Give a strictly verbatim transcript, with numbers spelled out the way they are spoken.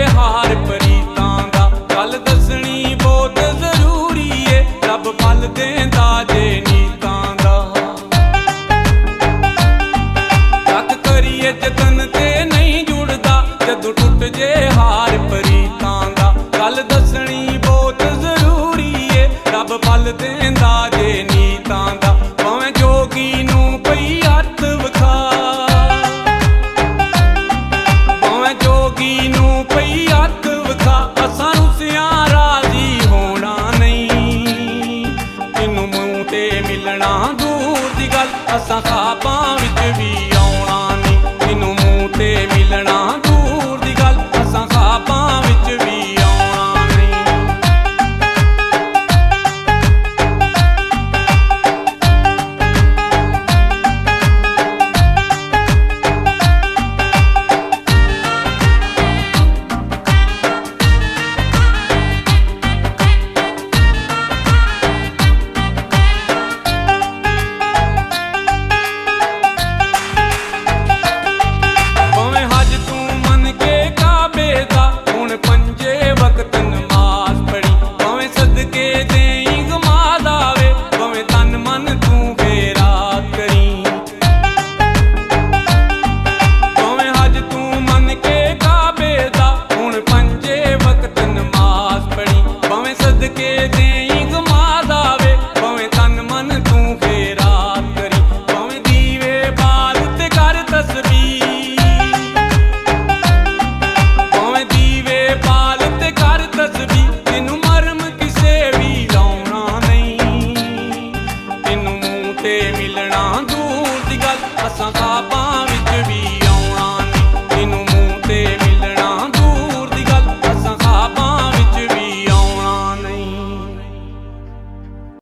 हार परीतां दा गल दसनी बहुत जरूरी है रब फल देंदा जे नीतां दा जग करिए जतन ते नहीं जुड़दा जदों टुट जे हार परीतां दा गल दसनी बहुत जरूरी है रब फल देंदा जे नीतां दा भावें जोगी नूं पई हत्थ विखा भावें जोगी नूं पई हत्थ विखा असां रुसियां राजी होना नहीं तेनू मूंह ते मिलना दूर दी गल असां ख्वाबां विच भी आउणा नहीं तेनू मूंह ते मिलना दूर दी गल असां ख्वाबां विच भी आउणा नहीं। भावें हज तू मन के काबे दा हुण पंजे वक्त नमाज पढ़ी भावें सदके देई गमाद आवे भावें तन मन तू खैरात करी भावें हज तू मन के काबे दा हुण पंजे वक्त नमाज पढ़ी भावें सदके देई गमाद आवे भावें तन मन तू खैरात करी भावें दीवे बाल ते कर तस्बीह भावें दीवे बाल ते कर तस्बीह तेनू मरम किसे भी लाउणा नहीं तेनू मूंह ते मिलना दूर दी गल असां ख्वाबां विच भी